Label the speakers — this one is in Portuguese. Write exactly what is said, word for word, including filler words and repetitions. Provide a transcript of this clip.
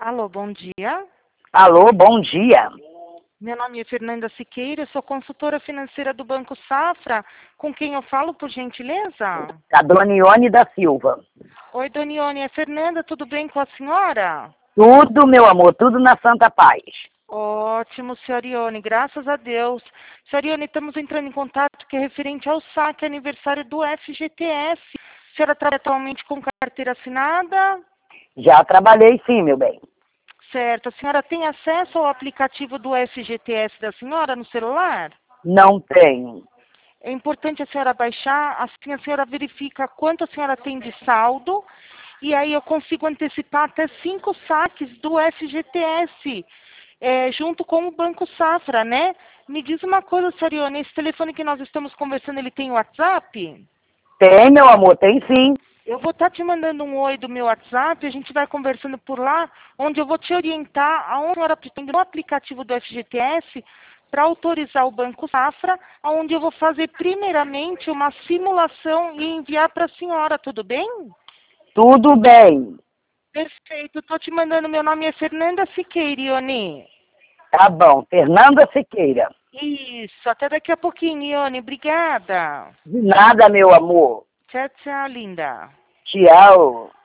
Speaker 1: Alô, bom dia.
Speaker 2: Alô, bom dia.
Speaker 1: Meu nome é Fernanda Siqueira, eu sou consultora financeira do Banco Safra. Com quem eu falo, por gentileza?
Speaker 2: A dona Ione da Silva.
Speaker 1: Oi, Donione, é Fernanda, tudo bem com a senhora?
Speaker 2: Tudo, meu amor, tudo na santa paz.
Speaker 1: Ótimo, senhora Ione, graças a Deus. Senhora Ione, estamos entrando em contato que é referente ao saque aniversário do F G T S. A senhora trabalha atualmente com carteira assinada?
Speaker 2: Já trabalhei sim, meu bem.
Speaker 1: Certo. A senhora tem acesso ao aplicativo do F G T S da senhora no celular?
Speaker 2: Não tenho.
Speaker 1: É importante a senhora baixar, assim a senhora verifica quanto a senhora tem de saldo, e aí eu consigo antecipar até cinco saques do F G T S, é, junto com o Banco Safra, né? Me diz uma coisa, Sarione, esse telefone que nós estamos conversando, ele tem WhatsApp?
Speaker 2: Tem, meu amor, tem sim.
Speaker 1: Eu vou estar te mandando um oi do meu WhatsApp, a gente vai conversando por lá, onde eu vou te orientar aonde a senhora pretende no aplicativo do F G T S para autorizar o Banco Safra, onde eu vou fazer primeiramente uma simulação e enviar para a senhora, tudo bem?
Speaker 2: Tudo bem.
Speaker 1: Perfeito, estou te mandando, meu nome é Fernanda Siqueira, Ione.
Speaker 2: Tá bom. Fernanda Siqueira.
Speaker 1: Isso, até daqui a pouquinho, Ione, obrigada.
Speaker 2: De nada, meu amor.
Speaker 1: Tchau, tchau, linda.
Speaker 2: Tchau.